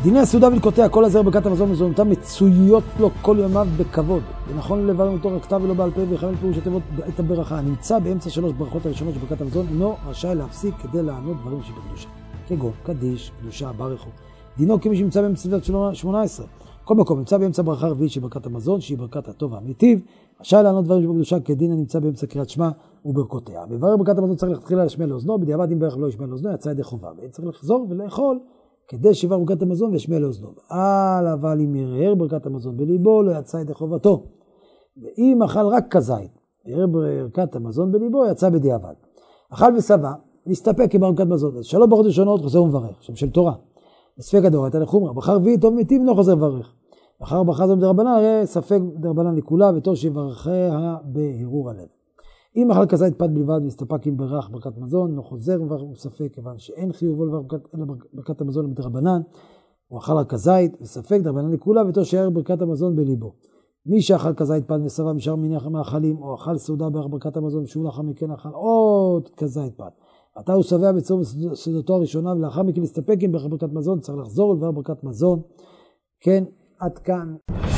דיני הסעודה ולקוטע, כל הזר ברכת המזון ומזונותיו מצויות לו כל ימיו בכבוד. ונכון לברך אותו רק כתב ולא בעל פה, ויכוון פירוש התיבות את הברכה. הנמצא באמצע 3 ברכות הראשונות של ברכת המזון, אינו רשאי להפסיק כדי לענות דברים שבקדושה. כגון, קדיש, קדושה, ברכו. דינו כמי שנמצא באמצע תפילת 18. כל מקום נמצא באמצע ברכה רביעית של ברכת המזון, שהיא ברכת הטוב והמיטיב, רשאי לענות דברים שבקדושה כדין הנמצא באמצע קריאת שמע וברכותיה. בברר ברכת המזון צריך להתחיל להשמיע לאוזנו, בדיעבד אם ברך לא ישמיע לאוזנו, יצא ידי חובה, וצריך לחזור ולאכול כדי שיברך ברכת המזון וישמיע לאוזנו. אבל אם ירהר ברכת המזון בליבו, לא יצא ידי חובתו. ואם אכל רק כזית, ירהר ברכת המזון בליבו, יצא בדיעבד. אכל ושבע, נסתפק עם ברכת מזון. אז 3 ברכות ראשונות חוזר ומברך, שם של תורה. ספק הדאורייתא לחומרא, ברכה רביעית טוב מיטיב לא חוזר לברך. אחר ברכה זו מדרבנן, הרי ספק דרבנן לכולה, וטוב שיברכיה בהרהור הלב. אם אכל כזית פת בלבד והסתפק עם ברכת מזון, לא חוזר ומברך ספק, כיוון שאין חיובו לברכת המזון מדרבנן, הוא אכל רק כזית וספק דרבנן לכולה, וטוב שיער ברכת המזון בליבו. מי שאכל כזית פת ושבע משאר מיני מאכלים, או אכל סעודה ברכת המזון, שהוא לאחר מכן אכל עוד כזית פת. עתה הוא שבע בצום סעודתו הראשונה, ולאחר מכן להסתפק עם ברכת מזון, צריך לחזור ולברך ברכת מזון. כן, עד כאן.